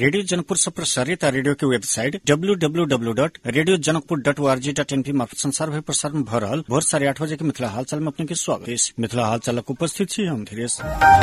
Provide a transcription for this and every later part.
Radio Janakpur से प्रसारित radio के वेबसाइट www.radiojanakpur.org.np मार्फत संसार भर प्रसारण भ रहल भोर 8:30 बजे के मिथिला हालचाल में अपने के स्वागत है। मिथिला हालचाल उपस्थित छी हम धीरेश।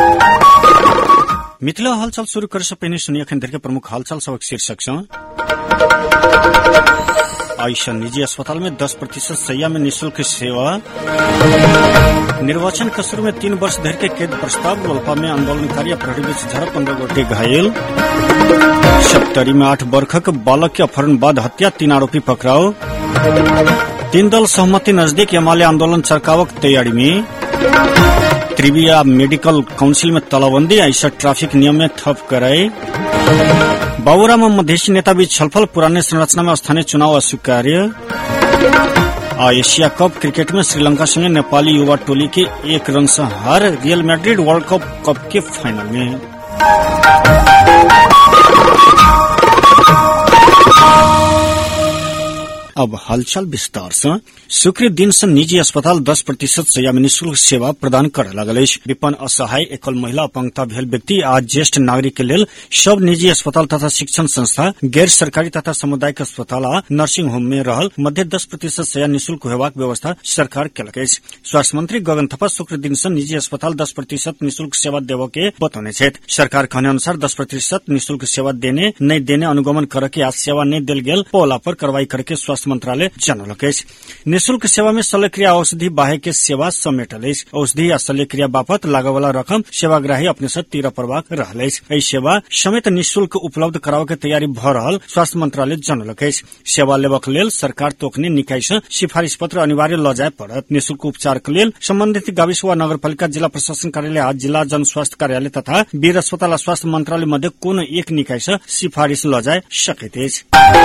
मिथिला हालचाल शुरू करे से पहले सुनिए अखन धरि के प्रमुख हालचाल सबक शीर्षक सँ। आयुष्मान निजी अस्पताल में 10% शैय्या में निःशुल्क सेवा। निर्वाचन कसूर में 3 वर्ष धरि के कैद प्रस्ताव। रोलपा में आंदोलनकारी अपराधी बीच झड़प, 15 गोटे घायल। सप्तरी में 8 वर्षक बालक के अपहरण बाद हत्या, 3 आरोपी पकड़ाव। 3 दल सहमति नजदीक, यमाले आंदोलन चरकावक तैयारी में। त्रिपुरा मेडिकल काउंसिल में तालाबंदी, ऐसा ट्रैफिक नियम में ठप कराए। बाबूरा में मधेसी नेता बीच छलफल, पुराने संरचना में स्थानीय चुनाव अस्वीकार्य। एशिया कप क्रिकेट में श्रीलंका संगे नेपाली युवा टोली के 1 रन से हार। रियल मैड्रिड वर्ल्ड कप के फाइनल में। अब हालचाल विस्तार से। स्वीकृत दिन से निजी अस्पताल 10% शैय्या में निःशुल्क सेवा प्रदान करे लागल अछि। विपन्न, असहाय, एकल महिला, अपंगता भेल व्यक्ति आ ज्येष्ठ नागरिक के लेल सब निजी अस्पताल तथा शिक्षण संस्था, गैर सरकारी तथा सामुदायिक अस्पताल आ नर्सिंग होम में रहल मध्य 10% शैय्या निःशुल्क होयबाक व्यवस्था सरकार केलक अछि। स्वास्थ्य मंत्री गगन थप्पा शुक्र दिन से निजी अस्पताल 10% निःशुल्क सेवा देव के बतौने छथि। सरकार कहने अनुसार 10% निःशुल्क सेवा देने नहीं देने अनुगमन करके आज सेवा नहीं देल गेल पोला पर कार्रवाई करके स्वास्थ्य मंत्रालय जनौलक अछि। निःशुल्क सेवा में शल्यक्रिया, औषधि बाह्य के सेवा समेटल अछि। औषधि आ शल्यक्रिया बापत लागय वाला रकम सेवाग्राही अपने से तीर परवाक रहल अछि। एहि सेवा समेत निःशुल्क उपलब्ध करावे के तैयारी भ रहल स्वास्थ्य मंत्रालय जनौलक अछि। सेवा लेबक लेल सरकार तोकने निकाय से सिफारिश पत्र अनिवार्य ल जाय पड़त। निःशुल्क उपचार के लेल संबंधित गाविस वा नगरपालिका, जिला प्रशासन कार्यालय आ जिला जन स्वास्थ्य कार्यालय तथा वीर अस्पताल आ स्वास्थ्य मंत्रालय मध्य कोनो एक निकाय से सिफारिश ल जाय सकैत अछि।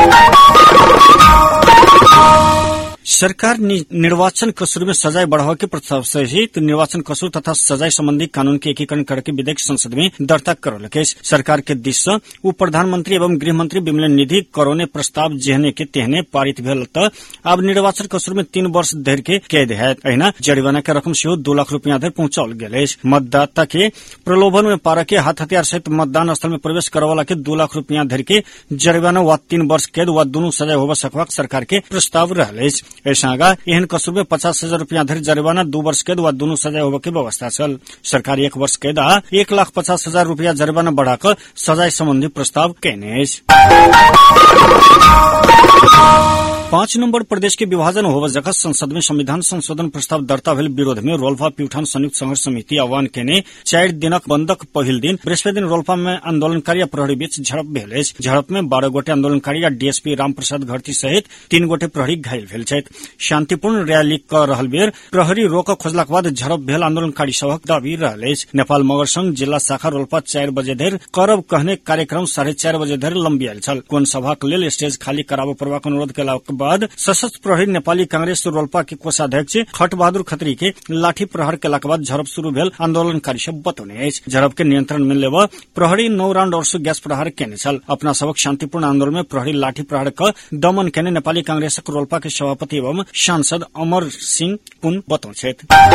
सरकार निर्वाचन कसूर में सजाए बढ़ावा के प्रस्ताव सहित निर्वाचन कसूर तथा सजाए संबंधी कानून के एकीकरण करके विधेयक संसद में दर्ता करौलक अछि। सरकार के दिश से उप प्रधानमंत्री एवं गृह मंत्री विमलेन निधि करोने प्रस्ताव जेहने के तेहने पारित भेल त अब निर्वाचन कसूर में 3 वर्ष धरि के कैद हैत। अहिना जरिमाना के रकम सेहो 2 लाख रुपया धरि पहुंचाओल गेल अछि। मतदाता के प्रलोभन में पारा के हाथ हथियार सहित मतदान स्थल में प्रवेश करवाला के 2 लाख रुपया धरि के जरिमाना वा 3 वर्ष कैद वा दुनू सजाए होबा सकबाक सरकार के प्रस्ताव रहल अछि। ऐसा आगा एहन कसूर में 50,000 रुपया धरि जरिमाना, 2 वर्ष कैद वा दुनू सजाए होबे के व्यवस्था छल। सरकार 1 वर्ष कैद आ 1,50,000 रुपया जरिमाना बढ़ाकर सजाए संबंधी प्रस्ताव केने अछि। 5 नंबर प्रदेश के विभाजन होबे जगह संसद में संविधान संशोधन प्रस्ताव दर्ता भेल विरोध में रोलपा प्युठान संयुक्त संघर्ष समिति आह्वान केने 4 दिनक बंदक पहिल दिन बृहस्पति दिन रोलपा में आंदोलनकारी आ प्रहरी बीच झड़प भेल अछि। झड़प में 12 गोटे आंदोलनकारी आ डीएसपी रामप्रसाद घरती सहित 3 गोटे प्रहरी घायल भेल छथि। शांतिपूर्ण रैली क रहल बेर प्रहरी रोक खोजलाक बाद झड़प भेल आंदोलनकारी सभक दाबी रहल अछि। नेपाल मगर संघ जिला शाखा रोलपा 4 बजे धरि करब कहने कार्यक्रम 4:30 बजे धरि लंबियाल छल। कोन सभाक लेल स्टेज खाली कराबऽ पड़बाक अनुरोध केलाक बाद सशस्त्र प्रहरी नेपाली कांग्रेस रोलपा के कोषाध्यक्ष खट बहादुर खत्री के लाठी प्रहार केलाक बाद झड़प शुरू भेल आंदोलनकारी सब बतौने अछि। झड़प के नियंत्रण में लेबऽ प्रहरी 9 राउंड और गैस प्रहार केने छल। अपना सबक शांतिपूर्ण आंदोलन में प्रहरी लाठी प्रहार क दमन केने नेपाली कांग्रेसक रोलपा के सभापति एवं सांसद अमर सिंह पुन बतौछथि।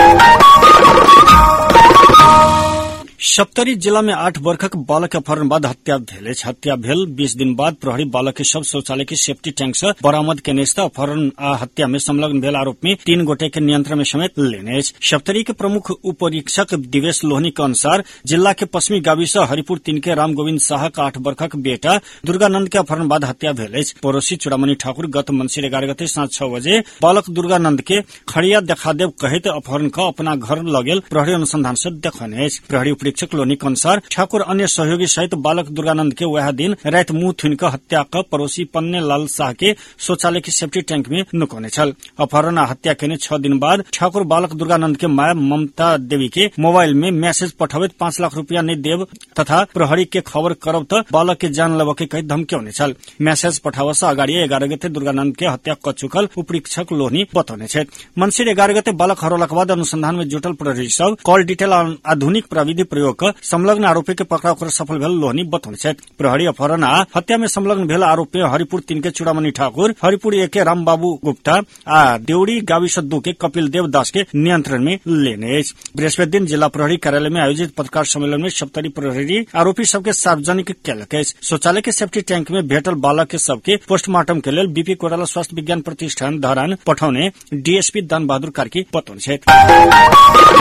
सप्तरी जिला में 8 वर्षक बालक अपहरण बाद हत्या भेल अछि। हत्या भेल 20 दिन बाद प्रहरी बालक के शव शौचालय के सेफ्टी टैंक से बरामद केने अछि। अपहरण आ हत्या में संलग्न भेल आरोप में 3 गोटे के नियंत्रण में समेत लेने अछि। सप्तरी के प्रमुख उपरीक्षक दिवेश लोहनी के अनुसार जिला के पश्चिमी गाविस हरिपुर 3 के राम गोविंद शाह का 8 वर्षक बेटा दुर्गानंद के अपहरण बाद हत्या भेल अछि। पड़ोसी चूड़ामणि ठाकुर गत मंसिर 11 गते साँझ 6 बजे बालक दुर्गानंद के खड़िया देखा देव कहैत अपहरण क अपना घर ल गेल प्रहरी अनुसंधान से देखने अछि। प्रहरी उपरीक्षक लोहनी के अनुसार ठाकुर अन्य सहयोगी सहित बालक दुर्गानंद के वह दिन रात मुंह थुन क हत्या क पड़ोसी पन्ने लाल शाह के शौचालय के सेफ्टी टैंक में नुकौने छल। अपहरण आ हत्या केने 6 दिन बाद ठाकुर बालक दुर्गानंद के माय ममता देवी के मोबाइल में मैसेज पठावैत 5 लाख रुपया नहीं देव तथा प्रहरी के खबर करब त बालक के जान लेब के कहि धमक्यौने छल। मैसेज पठाव से अगाडि 11 गते दुर्गानंद के हत्या क चुकल उपरीक्षक लोहनी बतौने छथि। मंसिर 11 गते बालक हरौलाक बाद अनुसंधान में जुटल प्रहरी सब कॉल डिटेल आधुनिक प्रविधि प्रयोग क संलग्न आरोपी के पकड़ाव कर सफल भेल लोहनी बतौने छथि। प्रहरी अपहरण आ हत्या में संलग्न भेल आरोपी हरिपुर 3 के चूड़ामणि ठाकुर, हरिपुर 1 के रामबाबू गुप्ता आ देउड़ी गाविस 2 के कपिल देव दास के नियंत्रण में लेने अछि। बृहस्पति दिन जिला प्रहरी कार्यालय में आयोजित पत्रकार सम्मेलन में सप्तरी प्रहरी आरोपी सबके सार्वजनिक कयलक अछि। शौचालय के सेफ्टी टैंक में भेटल बालक के सबके पोस्टमार्टम के लेल बीपी कोइराला स्वास्थ्य विज्ञान प्रतिष्ठान धरान पठाउने डीएसपी दान बहादुर कार्की बतौने छथि।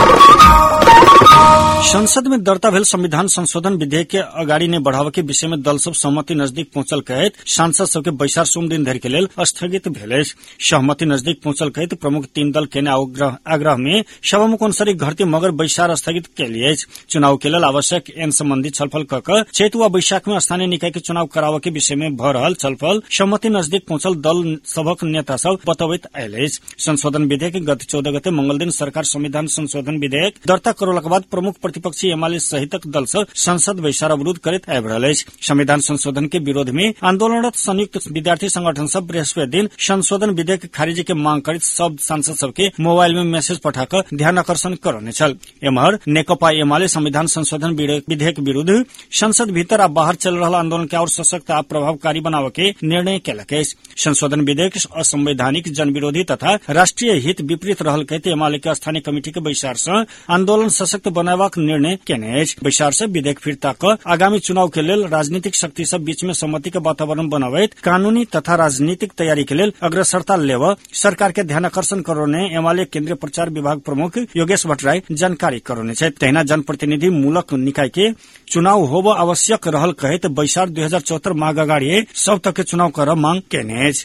संसद में दर्ता भेल संविधान संशोधन विधेयक के अगाडि नै बढ़ावा के विषय में दल सब सहमति नजदीक पहुंचल कहैत सांसद सबके बैसार सोम दिन धरि के लेल स्थगित भेल अछि। सहमति नजदीक पहुंचल कहैत प्रमुख 3 दल केने आग्रह में सभामुख अनुसारी घरती मगर बैसार स्थगित कैली अछि। चुनाव के लेल आवश्यक एन संबंधी छलफल क क चैत वा बैशाख में स्थानीय निकाय के चुनाव करावा के विषय में भ रहल छलफल सहमति नजदीक पहुंचल दल सभक नेता सब बतबैत आयल अछि। संशोधन विधेयक गत 14 गते मंगल दिन सरकार संविधान संशोधन विधेयक दर्ता करौलक बाद प्रमुख प्रतिपक्षी एमाले सहितक दल सब संसद बैसार अवरोध करैत आबि रहल अछि। संविधान संशोधन के विरोध में आंदोलनरत संयुक्त विद्यार्थी संगठन सब बृहस्पति दिन संशोधन विधेयक खारिज के मांग करैत सब सांसद सबके मोबाइल में मैसेज पठाकर ध्यान आकर्षण करने छल। एम्हर नेकपा एमाले संविधान संशोधन विधेयक विरुद्ध संसद भीतर आ बाहर चल रहल आंदोलन के और सशक्त आ प्रभावकारी बनावे के निर्णय केलक अछि। संशोधन विधेयक असंवैधानिक, जन विरोधी तथा राष्ट्रीय हित विपरीत रहल कहते एमाले के स्थानीय कमिटी के बैसार से आंदोलन सशक्त बनाबाक निर्णय केने अछि। बैसार से विधेयक फिरता क आगामी चुनाव के लेल राजनीतिक शक्ति सब बीच में सहमति के वातावरण बनाबैत कानूनी तथा राजनीतिक तैयारी के लेल अग्रसरता लेब सरकार के ध्यान आकर्षण करौने एमाले केंद्रीय प्रचार विभाग प्रमुख योगेश भट्टराई जानकारी करौने छथि। तहिना जनप्रतिनिधि मूलक निकाय के चुनाव होब आवश्यक रहल कहैत बैसार 2074 माघ अगाडि सब तक के चुनाव कर मांग केने अछि।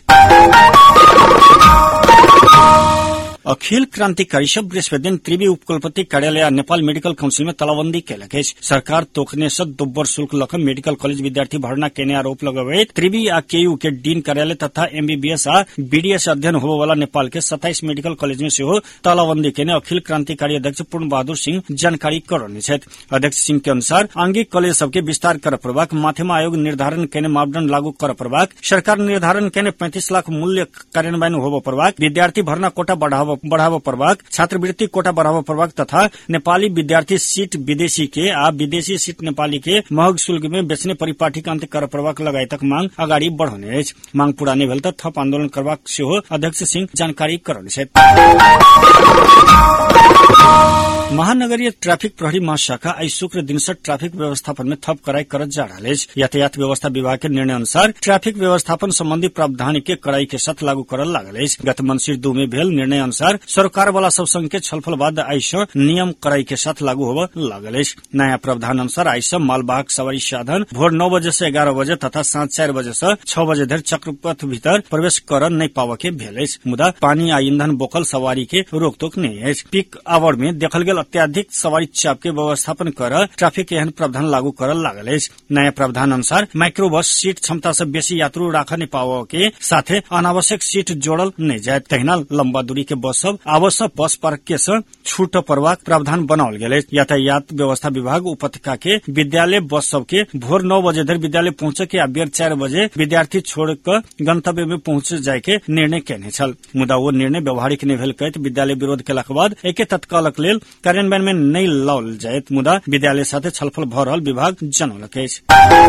अखिल क्रांतिकारी सब बृहस्पति दिन त्रिवी उपकुलपति कार्यालय आ नेपाल मेडिकल काउंसिल में तालाबंदी केलक अछि। सरकार तोखने से दोब्बर शुल्क लक मेडिकल कॉलेज विद्यार्थी भर्ना केने आरोप लगबैत त्रिवी आ केयू के डीन कार्यालय तथा एमबीबीएस आ बीडीएस अध्ययन होबे वाला नेपाल के 27 मेडिकल कॉलेज में सेहो तालाबंदी केने अखिल क्रांतिकारी अध्यक्ष पूर्ण बहादुर सिंह जानकारी करौने छथि। अध्यक्ष सिंह के अनुसार आंगिक कॉलेज सबके विस्तार कर प्रभाग, माध्यमा आयोग निर्धारण केने मापदण्ड लागू कर प्रभाग, सरकार निर्धारण केने 35 लाख मूल्य कार्यान्वयन होबे प्रभाग, विद्यार्थी भर्ना कोटा बढ़ावा प्रभाग, छात्रवृत्ति कोटा बढ़ावा प्रभाग तथा नेपाली विद्यार्थी सीट विदेशी के आ विदेशी सीट नेपाली के महग शुल्क में बेचने परिपाटी के अंत कर प्रभाग लगायतक मांग अगाडि बढ़ौने अछि। मांग पूरा नहि भेल त थप आंदोलन करबाक सेहो अध्यक्ष सिंह जानकारी करौने छथि। महानगरीय ट्राफिक प्रहरी महाशाखा आई शुक्र दिन से ट्राफिक व्यवस्थापन में थप कड़ाई करत जा रहा है। यातायात व्यवस्था विभाग के निर्णय अनुसार ट्राफिक व्यवस्थापन संबंधी प्रावधान के कड़ाई के साथ लागू करल लागल है। गत मंसिर 2 में भेल निर्णय अनुसार सरकार वाला सब संघ के छलफल बाद आई से नियम कड़ाई के साथ लागू होबे लागल है। नया प्रावधान अनुसार आई से मालवाहक सवारी साधन भोर 9 बजे से 11 बजे तथा सांझ 4 बजे से 6 बजे धरि चक्रपथ भीतर प्रवेश कर नहीं पावे के भेल है। मुदा पानी आ ईंधन बोकल सवारी के रोकटोक नहीं है। पीक आवर में देखल गेल अत्याधिक सवारी चाप के व्यवस्थापन कर ट्राफिक एहन प्रावधान लागू करल लागल है। नया प्रावधान अनुसार माइक्रो बस सीट क्षमता से बेसी यात्रु राख नहीं पावे के साथे अनावश्यक सीट जोड़ल नहीं जाए। तहिना लंबा दूरी के बस सब आवश्यक बस पार्क के छूट परवाक प्रावधान बनाओल गेल है। यातायात व्यवस्था विभाग उपत्यका के विद्यालय बस सब के भोर 9 बजे धरि विद्यालय पहुंचे के आ बेर 4 बजे विद्यार्थी छोड़ कर गंतव्य में पहुंच जाय के निर्णय केने छल। मुदा वो निर्णय व्यवहारिक नहीं भेल कहैत विद्यालय विरोध केलाक बाद एके तत्कालक लेल कार्यान्वयन में नहीं लाओल जायत। मुदा विद्यालय साथे छलफल भ रहल विभाग जनौलक अछि।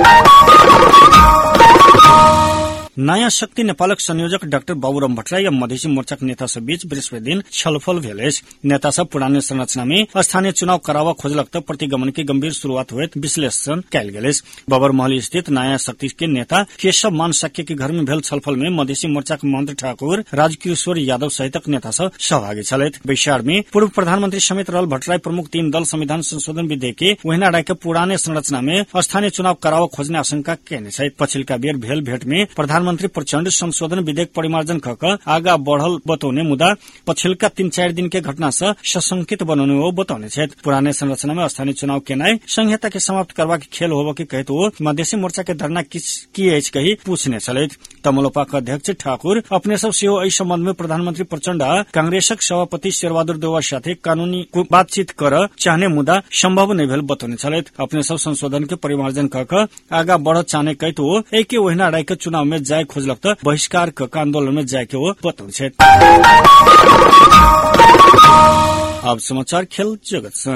नयाँ शक्ति नेपालक संयोजक डाक्टर बाबूराम भट्टराई आ मधेसी मोर्चाक नेता सब बीच बृहस्पति दिन छलफल भेल अछि। नेता सब पुराने संरचना में स्थानीय चुनाव करावा खोजलक त प्रतिगमन के गंभीर शुरुआत होइत विश्लेषण कयल गेल अछि। बबर महल स्थित नयाँ शक्ति के नेता केशव मान साक्य के घर में भेल छलफल में मधेसी मोर्चाक महंत ठाकुर राजकिशोर यादव सहितक नेता सब सहभागी छलथि। बैसार में पूर्व प्रधानमंत्री समेत रहल भट्टराई प्रमुख 3 दल संविधान संशोधन विधेयक के ओहिना राय के पुराने संरचना में स्थानीय चुनाव करावा खोजने आशंका केने छथि। पछिलका बेर भेल भेट में प्रधानमंत्री प्रचंड संशोधन विधेयक परिमार्जन क आगा बढ़ल बतौने मुदा पछिलका 3-4 दिन के घटना से सशंकित बनौने वो बतौने छथि। पुराने संरचना में स्थानीय चुनाव केनाई संहिता के समाप्त करवा के खेल होबे के कहत वो मधेसी मोर्चा के धरना की अछि कही पूछने छलथि। तमलोपा के अध्यक्ष ठाकुर अपने सब सेहो एहि संबंध में प्रधानमंत्री प्रचंड आ कांग्रेसक सभापति शेरबहादुर देउवा साथे कानूनी बातचीत कर चाहने मुदा संभव नहीं भेल बतौने छलथि। अपने सब संशोधन के परिमार्जन क आगा बढ़ चाहने कहत वो एके ओहिना राय के चुनाव में जाय खोजलक त बहिष्कार क आंदोलन में जाय के वो बतौने छथि। अब समाचार खेल जगत से।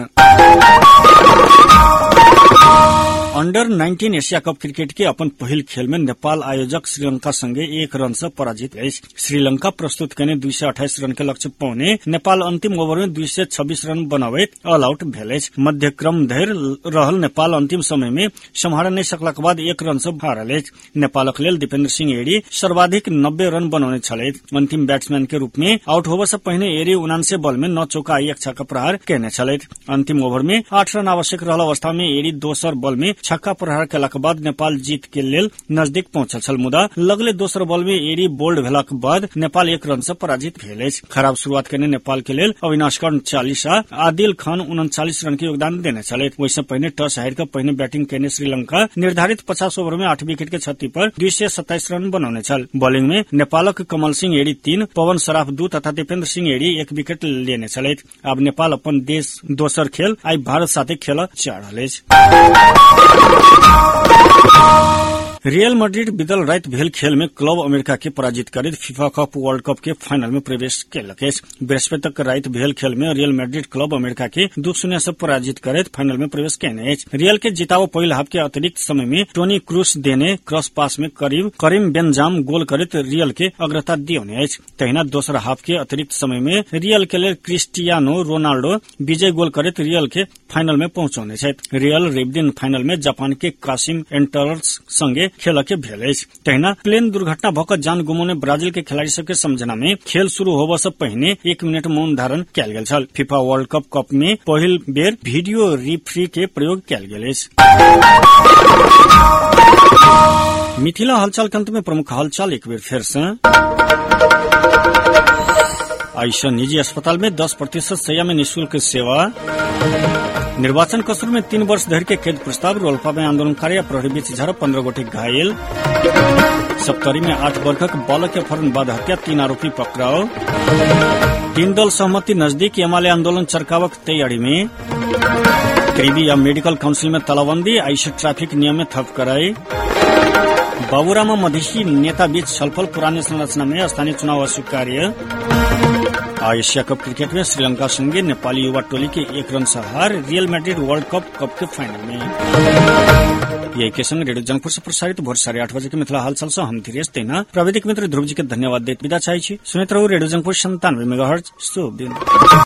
अंडर 19 एशिया कप क्रिकेट के अपन पहिल खेल में नेपाल आयोजक श्रीलंका संगे 1 रन से पराजित है। श्रीलंका प्रस्तुत करने 228 रन के लक्ष्य पाउने नेपाल अंतिम ओवर में 226 रन बनावे ऑल आउट भेल। मध्यक्रम धरि रहल नेपाल अंतिम समय में सम्हार नहीं सकला के बाद 1 रन से हारल। नेपालक लेल दीपेन्द्र सिंह एडी सर्वाधिक 90 रन बनौने छले। अंतिम बैट्समैन के रूप में आउट होबे से पहले एडी 79 बॉल में 9 चौका 1 छक्का प्रहार केने छले। अंतिम ओवर में 8 रन आवश्यक रहल अवस्था में एडी दोसर बॉल में छक्का प्रहार केला के बाद नेपाल जीत के लेल नजदीक पहुंचल छल। मुदा लगले दोसर बॉल में एडी बोल्ड भेला के बाद नेपाल 1 रन से पराजित भेल। खराब शुरुआत करने नेपाल के लेल अविनाश कर्ण 40 आ आदिल खान 39 रन के योगदान देने छले। वैसे पहले टॉस हार कर पहले बैटिंग करने श्रीलंका निर्धारित 50 ओवर में 8 विकेट के क्षति पर 227 रन बनौने छल। बॉलिंग में नेपालक कमल सिंह एडी 3, पवन सराफ 2 तथा दीपेन्द्र सिंह एडी 1 विकेट लेने छले। अब नेपाल अपन देश दोसर खेल आई भारत साथे खेल जा रहल अछि। रियल मैड्रिड बीतल रात भेल खेल में क्लब अमेरिका के पराजित करैत फीफा कप वर्ल्ड कप के फाइनल में प्रवेश केलक। बृहस्पतिक रात भेल खेल में रियल मैड्रिड क्लब अमेरिका के 2-0 से पराजित करैत फाइनल में प्रवेश केने अछि। रियल के जिताओ पहिल हाफ के अतिरिक्त समय में टोनी क्रूस देने क्रॉस पास में करीम बेंजाम गोल करैत रियल के अग्रता दियौने अछि। तहिना दोसर हाफ के अतिरिक्त समय में रियल के लेल क्रिस्टियानो रोनाल्डो विजय गोल करैत रियल के फाइनल में पहुंचौने छथि। रियल रवि दिन फाइनल में जापान के कासिम एंटरर्स संगे खेल के भेल अछि। तहिना प्लेन दुर्घटना भऽ कऽ जान गुमौने ब्राजील के खिलाड़ी सब के समझना में खेल शुरू होबय से पहिने 1 मिनट मौन धारण कयल गेल छल। फीफा वर्ल्ड कप में पहिल बेर वीडियो रेफरी के प्रयोग कयल गेल अछि। मिथिला हलचल के अंत में प्रमुख हलचल एक बेर फेर से। आइशा निजी अस्पताल में 10% शैय्या में निःशुल्क सेवा। निर्वाचन कसूर में 3 वर्ष धरि के कैद प्रस्ताव। रोल्पा में आंदोलनकारी आ प्रहरी बीच झड़प, 15 गोटे घायल। सप्तरी में 8 वर्षक बालक के अपहरण बाद हत्या, 3 आरोपी पकड़ाओ। 3 दल सहमति नजदीक, एमाले आंदोलन चरकावक तैयारी में। कृषि या मेडिकल काउंसिल में तालाबंदी, आइशा ट्रैफिक नियम में थप कराई। बाबूराम मधेसी नेता बीच छलफल, पुराने संरचना में स्थानीय चुनाव अस्वीकार्य। एशिया कप क्रिकेट में श्रीलंका संगे नेपाली युवा टोली के 1 रन से हार। रियल मैड्रिड वर्ल्ड कप के फाइनल में। यही के संग रेडियो जनकपुर से प्रसारित भोर 8:30 बजे के मिथिला हालचाल से हम धीरेश तेना प्राविधिक मित्र ध्रुव जी के धन्यवाद देत विदा चाहै छी। सुनैत रहू रेडियो जनकपुर 97 मेगाहर्ट्ज। शुभ दिन।